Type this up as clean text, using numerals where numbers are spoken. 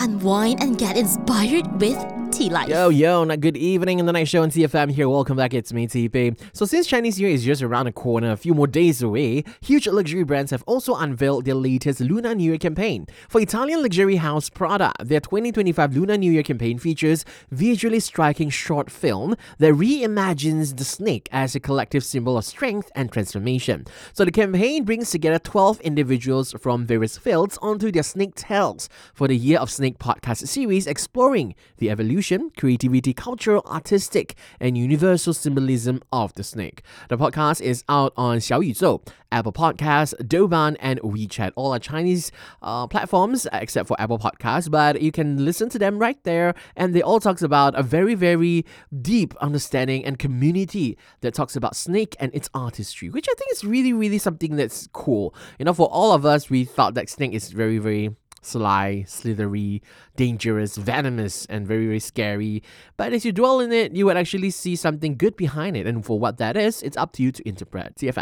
unwind and get inspired with Tea Life. Yo, good evening in the night show on TFM here. Welcome back, it's me, TP. So since Chinese New Year is just around the corner, a few more days away, huge luxury brands have also unveiled their latest Lunar New Year campaign. For Italian luxury house Prada, their 2025 Lunar New Year campaign features visually striking short film that reimagines the snake as a collective symbol of strength and transformation. So the campaign brings together 12 individuals from various fields onto their Snake Tales for the Year of Snake podcast series exploring the evolution, creativity, cultural, artistic, and universal symbolism of the snake. The podcast is out on Xiaoyuzhou, Apple Podcasts, Douban, and WeChat. All are Chinese platforms except for Apple Podcasts, but you can listen to them right there. And they all talks about a very, very deep understanding and community that talks about snake and its artistry, which I think is really, really something that's cool. You know, for all of us, we thought that snake is very, very sly, slithery, dangerous, venomous, and very, very scary. But as you dwell in it, you would actually see something good behind it. And for what that is, it's up to you to interpret. TFM.